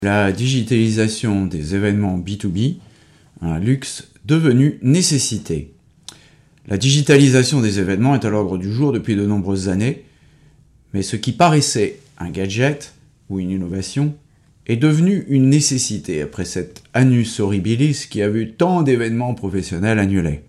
La digitalisation des événements B2B, un luxe devenu nécessité. La digitalisation des événements est à l'ordre du jour depuis de nombreuses années, mais ce qui paraissait un gadget ou une innovation est devenu une nécessité après cet annus horribilis qui a vu tant d'événements professionnels annulés.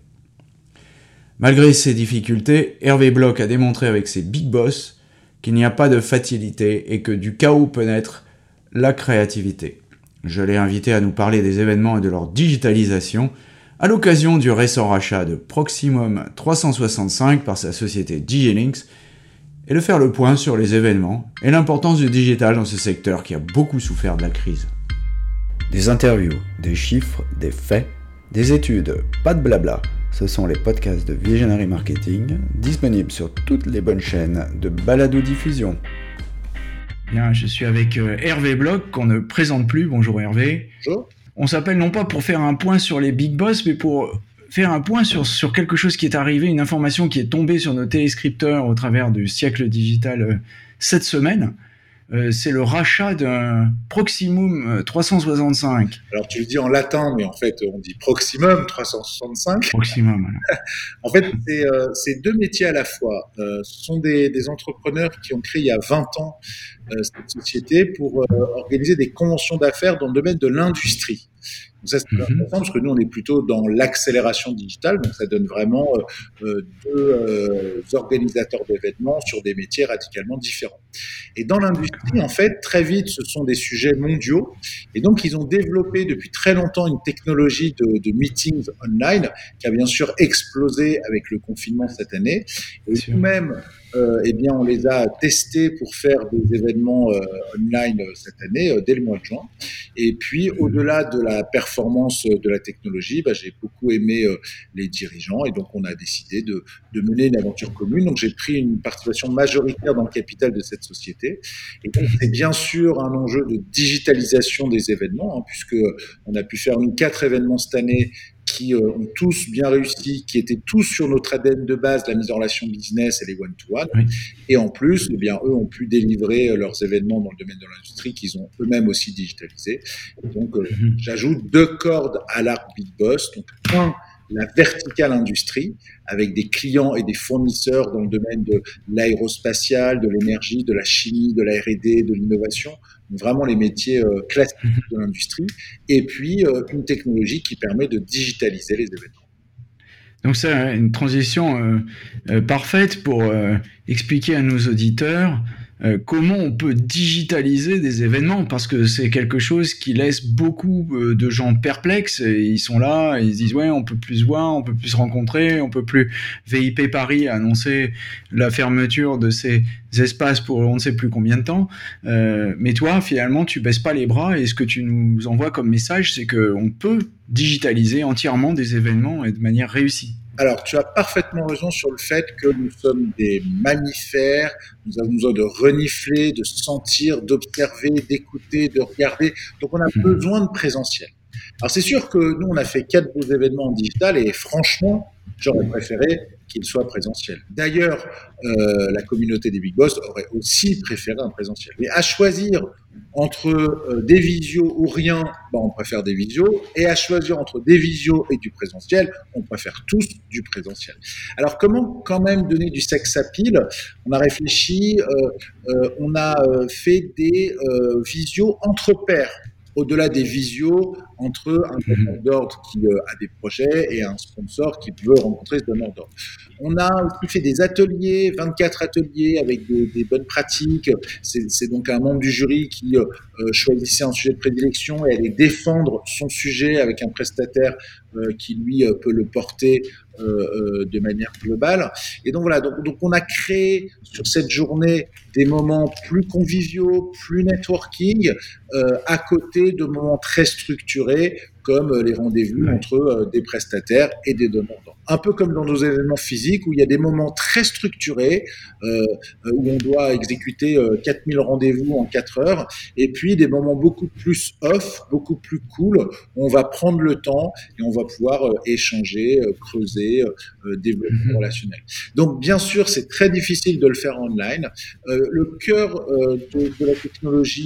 Malgré ces difficultés, Hervé Bloch a démontré avec ses Big Boss qu'il n'y a pas de fatalité et que du chaos peut naître la créativité. Je l'ai invité à nous parler des événements et de leur digitalisation à l'occasion du récent rachat de Proximum 365 par sa société Digilinks et de faire le point sur les événements et l'importance du digital dans ce secteur qui a beaucoup souffert de la crise. Des interviews, des chiffres, des faits, des études, pas de blabla. Ce sont les podcasts de Visionary Marketing, disponibles sur toutes les bonnes chaînes de balado-diffusion. Bien, je suis avec Hervé Bloch, qu'on ne présente plus. Bonjour Hervé. Bonjour. On s'appelle non pas pour faire un point sur les Big Boss, mais pour faire un point sur quelque chose qui est arrivé, une information qui est tombée sur nos téléscripteurs au travers du siècle digital cette semaine. C'est le rachat d'un Proximum 365. Alors tu le dis en latin, mais en fait on dit Proximum 365. Proximum, voilà. En fait, c'est deux métiers à la fois. Ce sont des entrepreneurs qui ont créé il y a 20 ans cette société pour organiser des conventions d'affaires dans le domaine de l'industrie. Donc ça, c'est intéressant parce que nous, on est plutôt dans l'accélération digitale. Donc, ça donne vraiment deux organisateurs d'événements sur des métiers radicalement différents. Et dans l'industrie, en fait, très vite, ce sont des sujets mondiaux. Et donc, ils ont développé depuis très longtemps une technologie de meetings online qui a bien sûr explosé avec le confinement cette année. Et nous-mêmes, eh bien, on les a testés pour faire des événements online cette année, dès le mois de juin. Et puis, au-delà de la performance de la technologie, j'ai beaucoup aimé les dirigeants et donc on a décidé de mener une aventure commune. Donc, j'ai pris une participation majoritaire dans le capital de cette société. Et donc, c'est bien sûr un enjeu de digitalisation des événements, puisque on a pu faire 4 événements cette année qui ont tous bien réussi, qui étaient tous sur notre ADN de base, la mise en relation business et les one-to-one. Oui. Et en plus, eh bien, eux ont pu délivrer leurs événements dans le domaine de l'industrie qu'ils ont eux-mêmes aussi digitalisé. Et donc, j'ajoute 2 cordes à l'arc Big Boss. Donc, la verticale industrie, avec des clients et des fournisseurs dans le domaine de l'aérospatial, de l'énergie, de la chimie, de la R&D, de l'innovation, vraiment les métiers classiques de l'industrie, et puis une technologie qui permet de digitaliser les événements. Donc c'est une transition parfaite pour expliquer à nos auditeurs comment on peut digitaliser des événements, parce que c'est quelque chose qui laisse beaucoup de gens perplexes. Et ils sont là, ils se disent ouais, on peut plus se voir, on peut plus se rencontrer, on peut plus. VIP Paris a annoncé la fermeture de ces espaces pour on ne sait plus combien de temps. Mais toi, finalement, tu baisses pas les bras, et ce que tu nous envoies comme message, c'est que on peut digitaliser entièrement des événements et de manière réussie. Alors, tu as parfaitement raison sur le fait que nous sommes des mammifères, nous avons besoin de renifler, de sentir, d'observer, d'écouter, de regarder. Donc, on a besoin de présentiel. Alors, c'est sûr que nous, on a fait 4 beaux événements en digital et franchement, j'aurais préféré qu'ils soient présentiels. D'ailleurs, la communauté des Big Boss aurait aussi préféré un présentiel. Mais à choisir entre des visios ou rien, on préfère des visios. Et à choisir entre des visios et du présentiel, on préfère tous du présentiel. Alors, comment quand même donner du sex appeal ? On a réfléchi, on a fait des visios entre pairs. Au-delà des visios entre un donneur d'ordre qui a des projets et un sponsor qui veut rencontrer ce donneur d'ordre. On a aussi fait des ateliers, 24 ateliers avec des bonnes pratiques. C'est donc un membre du jury qui choisissait un sujet de prédilection et allait défendre son sujet avec un prestataire qui, lui, peut le porter de manière globale. Et donc, voilà. Donc, on a créé sur cette journée des moments plus conviviaux, plus networking, à côté de moments très structurés comme les rendez-vous entre des prestataires et des donneurs d'ordre. Un peu comme dans nos événements physiques où il y a des moments très structurés où on doit exécuter 4000 rendez-vous en 4 heures, et puis des moments beaucoup plus off, beaucoup plus cool, où on va prendre le temps et on va pouvoir échanger, creuser, développer le relationnel. Donc bien sûr, c'est très difficile de le faire online. Le cœur de la technologie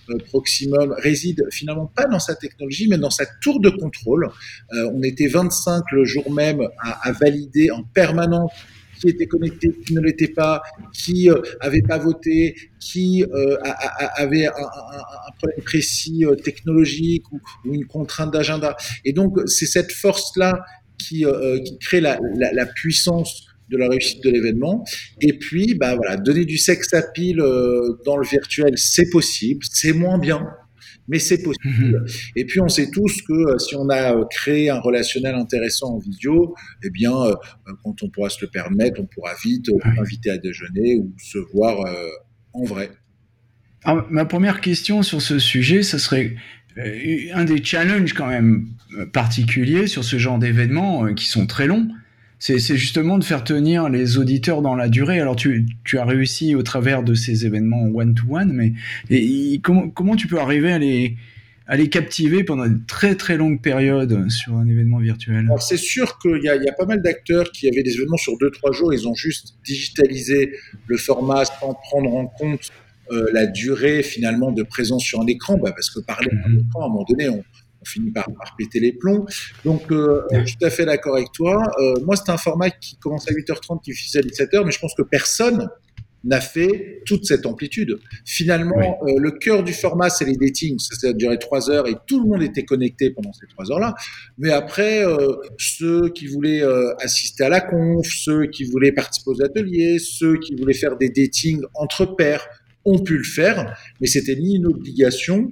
Proximum réside finalement pas dans sa technologie, mais dans sa tour de contrôle. On était 25 le jour même à valider en permanence qui était connecté, qui ne l'était pas, qui avait pas voté, qui avait un problème précis technologique ou une contrainte d'agenda. Et donc, c'est cette force-là qui crée la puissance de la réussite de l'événement. Et puis, bah voilà, donner du sex appeal dans le virtuel, c'est possible, c'est moins bien, mais c'est possible. Et puis, on sait tous que si on a créé un relationnel intéressant en vidéo, eh bien, quand on pourra se le permettre, on pourra vite inviter à déjeuner ou se voir en vrai. Alors, ma première question sur ce sujet, ça serait un des challenges quand même particuliers sur ce genre d'événements qui sont très longs. C'est justement de faire tenir les auditeurs dans la durée. Alors tu as réussi au travers de ces événements one-to-one, mais comment tu peux arriver à les captiver pendant une très très longue période sur un événement virtuel? Alors c'est sûr qu'il y a pas mal d'acteurs qui avaient des événements sur 2-3 jours, ils ont juste digitalisé le format sans prendre en compte la durée finalement de présence sur un écran, parce que parler à un écran, à un moment donné, on finit par péter les plombs. Donc, je suis tout à fait d'accord avec toi. Moi, c'est un format qui commence à 8h30, qui finit à 17h, mais je pense que personne n'a fait toute cette amplitude. Finalement, le cœur du format, c'est les datings. Ça a duré 3 heures et tout le monde était connecté pendant ces 3 heures-là. Mais après, ceux qui voulaient assister à la conf, ceux qui voulaient participer aux ateliers, ceux qui voulaient faire des datings entre pairs, ont pu le faire, mais c'était ni une obligation,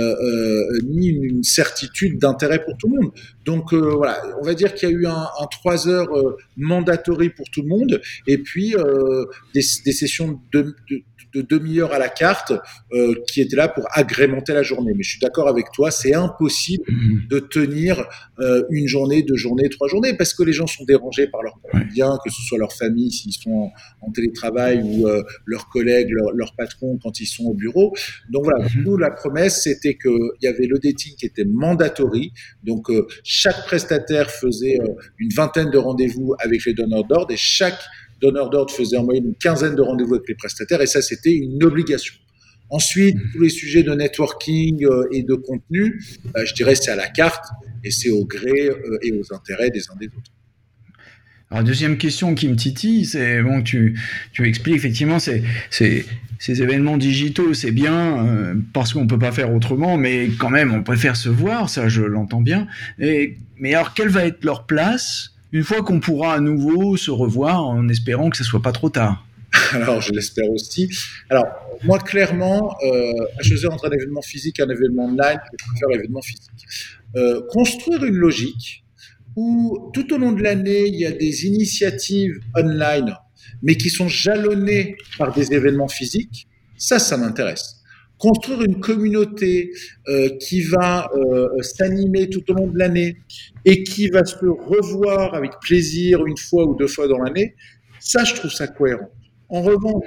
ni une certitude d'intérêt pour tout le monde. Donc voilà, on va dire qu'il y a eu un 3 heures mandatory pour tout le monde, et puis des sessions de demi-heure à la carte qui étaient là pour agrémenter la journée. Mais je suis d'accord avec toi, c'est impossible de tenir une journée, 2 journées, 3 journées, parce que les gens sont dérangés par leur quotidien, que ce soit leur famille s'ils sont en télétravail ou leurs collègues, leur patron quand ils sont au bureau. Donc voilà, nous la promesse c'était qu'il y avait le dating qui était mandatory, donc chaque prestataire faisait une vingtaine de rendez-vous avec les donneurs d'ordre et chaque donneur d'ordre faisait en moyenne une quinzaine de rendez-vous avec les prestataires et ça c'était une obligation. Ensuite, tous les sujets de networking et de contenu, je dirais c'est à la carte et c'est au gré et aux intérêts des uns des autres. Alors, deuxième question qui me titille, c'est bon, tu expliques effectivement, ces événements digitaux, c'est bien parce qu'on peut pas faire autrement, mais quand même, on préfère se voir, ça, je l'entends bien. Mais alors, quelle va être leur place une fois qu'on pourra à nouveau se revoir, en espérant que ce soit pas trop tard? Alors, je l'espère aussi. Alors, moi, clairement, à choisir entre un événement physique et un événement online, je préfère l'événement physique. Construire une logique où tout au long de l'année, il y a des initiatives online, mais qui sont jalonnées par des événements physiques, ça m'intéresse. Construire une communauté qui va s'animer tout au long de l'année et qui va se revoir avec plaisir 1 fois ou 2 fois dans l'année, ça, je trouve ça cohérent. En revanche,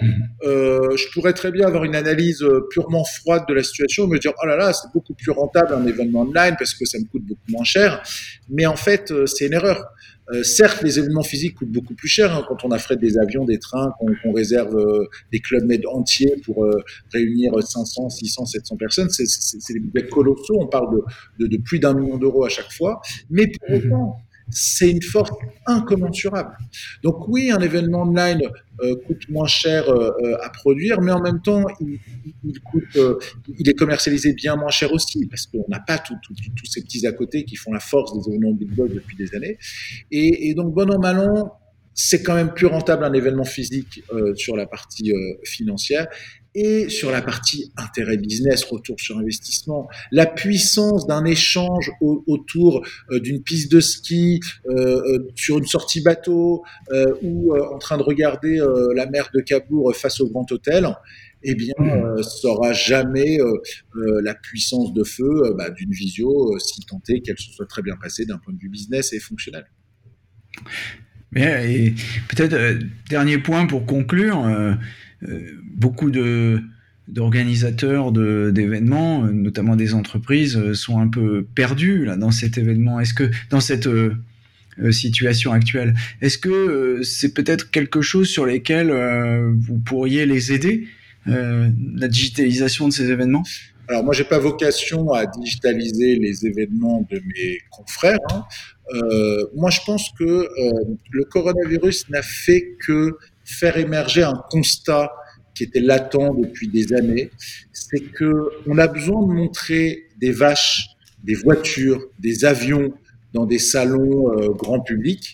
je pourrais très bien avoir une analyse purement froide de la situation et me dire « Oh là là, c'est beaucoup plus rentable un événement online parce que ça me coûte beaucoup moins cher. » Mais en fait, c'est une erreur. Certes, les événements physiques coûtent beaucoup plus cher quand on affrète des avions, des trains, qu'on réserve des clubs med entiers pour réunir 500, 600, 700 personnes. C'est des budgets colossaux. On parle de plus d'1 million d'euros à chaque fois. Mais pour autant, c'est une force incommensurable. Donc oui, un événement online coûte moins cher à produire, mais en même temps, il est commercialisé bien moins cher aussi, parce qu'on n'a pas tous ces petits à côté qui font la force des événements Big Boss depuis des années. Et donc, bon an, mal an, c'est quand même plus rentable un événement physique sur la partie financière. Et sur la partie intérêt business, retour sur investissement, la puissance d'un échange autour d'une piste de ski, sur une sortie bateau ou en train de regarder la mer de Cabourg face au Grand Hôtel, eh bien, ça n'aura jamais la puissance de feu d'une visio, si tant est qu'elle se soit très bien passée d'un point de vue business et fonctionnel. Et peut-être, dernier point pour conclure, beaucoup d'organisateurs d'événements, notamment des entreprises, sont un peu perdus là, dans cet événement. Est-ce que dans cette situation actuelle, est-ce que c'est peut-être quelque chose sur lesquels vous pourriez les aider, la digitalisation de ces événements? Alors moi, j'ai pas vocation à digitaliser les événements de mes confrères. Moi, je pense que le coronavirus n'a fait que faire émerger un constat qui était latent depuis des années. C'est que on a besoin de montrer des vaches, des voitures, des avions dans des salons grand public.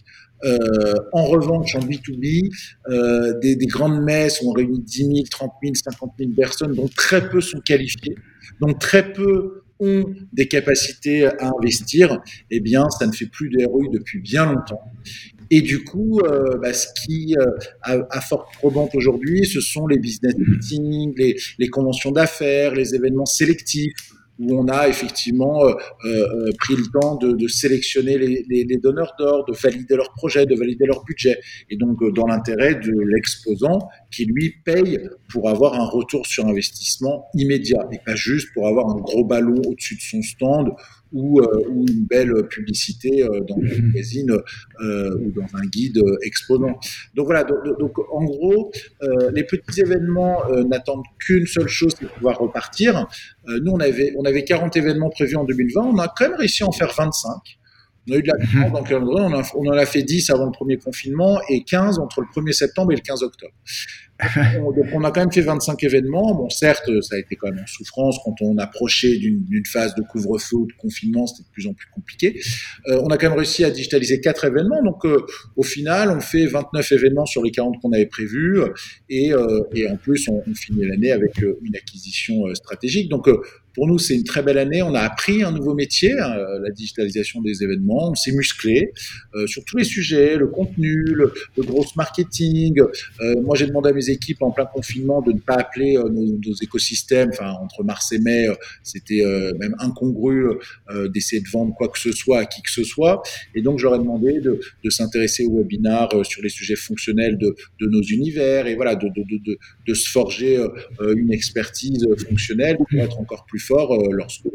En revanche, en B2B, des grandes messes où on réunit 10 000, 30 000, 50 000 personnes, dont très peu sont qualifiées, dont très peu ont des capacités à investir, eh bien, ça ne fait plus de ROI depuis bien longtemps. Et du coup, ce qui a forte probante aujourd'hui, ce sont les business meetings, les conventions d'affaires, les événements sélectifs, où on a effectivement pris le temps de sélectionner les donneurs d'ordre, de valider leurs projets, de valider leur budget. Et donc, dans l'intérêt de l'exposant qui, lui, paye pour avoir un retour sur investissement immédiat et pas juste pour avoir un gros ballon au-dessus de son stand ou une belle publicité dans un magazine ou dans un guide exposant. Donc voilà, donc en gros, les petits événements n'attendent qu'une seule chose, c'est de pouvoir repartir. Nous, on avait 40 événements prévus en 2020, on a quand même réussi à en faire 25. On a eu de la chance dans le calendrier, on en a fait 10 avant le premier confinement et 15 entre le 1er septembre et le 15 octobre. Donc on a quand même fait 25 événements. Bon, certes, ça a été quand même en souffrance quand on approchait d'une phase de couvre-feu ou de confinement, c'était de plus en plus compliqué. On a quand même réussi à digitaliser 4 événements. Donc au final, on fait 29 événements sur les 40 qu'on avait prévus et en plus, on finit l'année avec une acquisition stratégique. Donc pour nous, c'est une très belle année. On a appris un nouveau métier, la digitalisation des événements. On s'est musclé sur tous les sujets, le contenu, le gross marketing. Moi, j'ai demandé à mes équipes en plein confinement de ne pas appeler nos écosystèmes. Enfin, entre mars et mai, c'était même incongru d'essayer de vendre quoi que ce soit à qui que ce soit. Et donc, j'aurais demandé de s'intéresser aux webinars sur les sujets fonctionnels de nos univers et voilà, de se forger une expertise fonctionnelle pour être encore plus fort lorsqu'on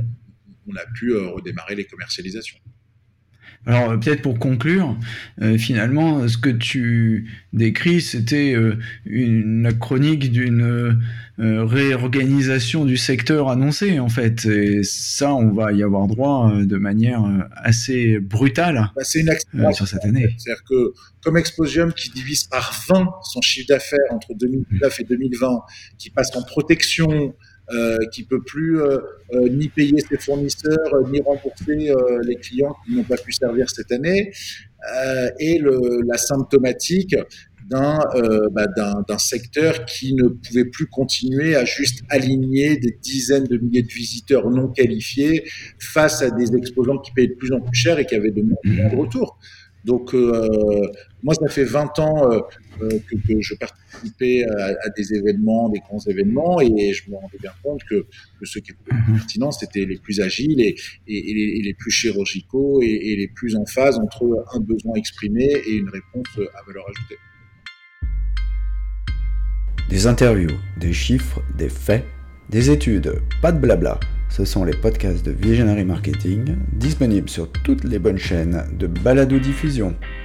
a pu redémarrer les commercialisations. Alors peut-être pour conclure, finalement, ce que tu décris, c'était la chronique d'une réorganisation du secteur annoncée, en fait. Et ça, on va y avoir droit de manière assez brutale c'est une sur cette année. C'est-à-dire que comme Exposium qui divise par 20 son chiffre d'affaires entre 2019 et 2020, qui passe en protection, qui peut plus ni payer ses fournisseurs, ni rembourser les clients qui n'ont pas pu servir cette année, et la symptomatique d'un secteur qui ne pouvait plus continuer à juste aligner des dizaines de milliers de visiteurs non qualifiés face à des exposants qui payaient de plus en plus cher et qui avaient de moins de retours. Donc, moi, ça fait 20 ans que je participais à des événements, des grands événements, et je me rendais bien compte que ceux qui étaient les plus pertinents, c'était les plus agiles et les plus chirurgicaux et les plus en phase entre un besoin exprimé et une réponse à valeur ajoutée. Des interviews, des chiffres, des faits, des études, pas de blabla. Ce sont les podcasts de Visionary Marketing, disponibles sur toutes les bonnes chaînes de balado-diffusion.